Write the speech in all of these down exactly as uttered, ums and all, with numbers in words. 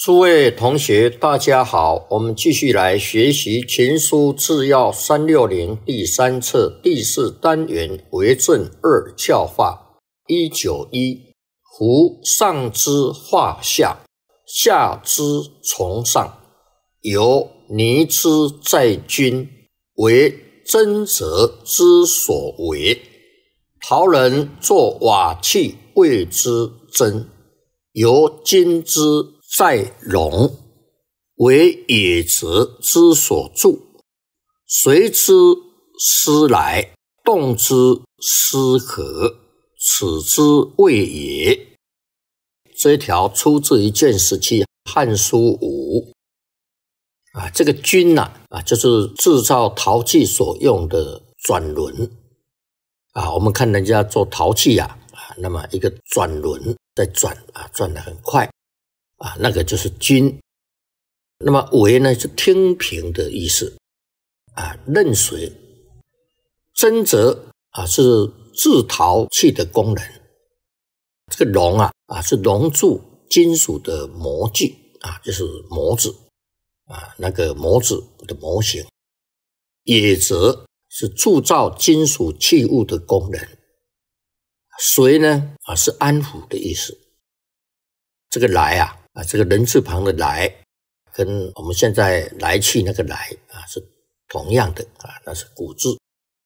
诸位同学大家好，我们继续来学习群书治要三六零第三册第四单元为政二教化一九一夫上之化下，下之从上，由泥之在君，为真则之所为。陶人作瓦器谓之真，由金之在容，为野泽之所著。随之思来，动之思可，此之谓也。这一条出自于卷十七汉书五啊，这个钧啊啊，就是制造陶器所用的转轮啊。我们看人家做陶器啊啊，那么一个转轮在转啊，转得很快啊，那个就是钧。那么为呢是听凭的意思啊，任随。真则啊是制陶器的功能。这个熔啊啊是熔铸金属的模具啊，就是模子啊，那个模子的模型。冶则是铸造金属器物的功能。随呢啊是安抚的意思。这个来啊啊这个人字旁的来，跟我们现在来去那个来啊是同样的啊，那是古字。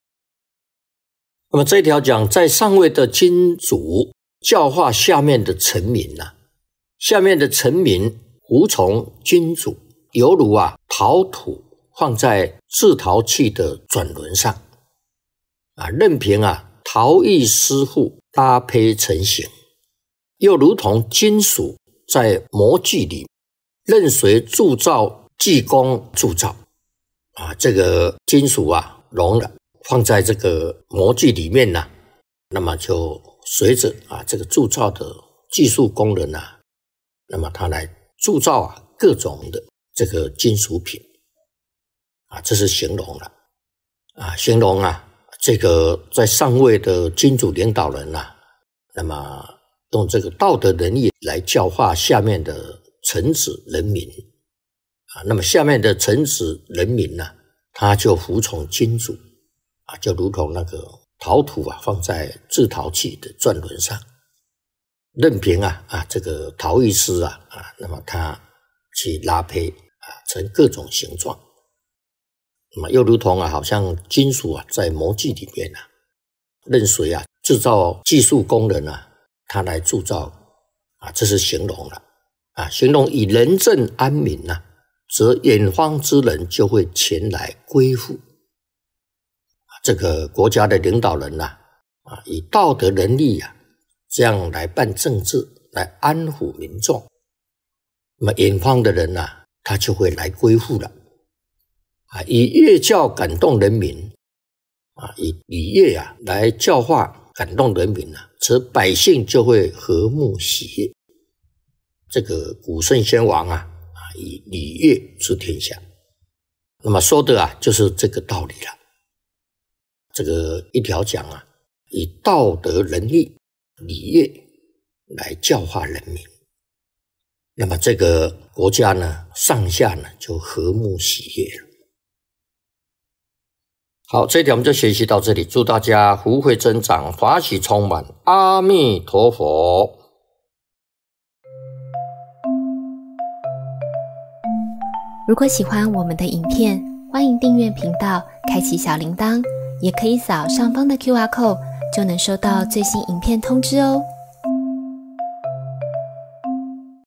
那么这一条讲，在上位的君主教化下面的臣民啊，下面的臣民服从君主，犹如啊陶土放在制陶器的转轮上啊，任凭啊陶艺师傅搭胚成型，又如同金属在模具里，任随铸造技工铸造啊，这个金属啊熔了，放在这个模具里面呢、啊，那么就随着啊这个铸造的技术工人啊，那么他来铸造啊各种的这个金属品啊，这是形容了啊，形容啊这个在上位的君主领导人啊，那么用这个道德仁义来教化下面的臣子人民啊，那么下面的臣子人民呢、啊，他就服从君主啊，就如同那个陶土啊放在制陶器的转轮上，任凭啊啊这个陶艺师啊啊，那么他去拉胚啊成各种形状，那么又如同啊好像金属啊在模具里面啊，任随啊制造技术工人啊，他来铸造啊，这是形容了啊，形容以仁政安民呐、啊，则远方之人就会前来归附。这个国家的领导人呐、啊，啊，以道德仁义啊，这样来办政治，来安抚民众，那么远方的人呐、啊，他就会来归附了。啊，以乐教感动人民，啊，以礼乐啊来教化感动人民啊，则百姓就会和睦喜悦。这个古圣先王啊，啊，以礼乐治天下，那么说的啊，就是这个道理了。这个一条讲啊，以道德仁义礼乐来教化人民，那么这个国家呢，上下呢就和睦喜悦了。好，这一条我们就学习到这里，祝大家福慧增长，法喜充满，阿弥陀佛。 如果喜欢我们的影片，欢迎订阅频道，开启小铃铛，也可以扫上方的 Q R code， 就能收到最新影片通知哦。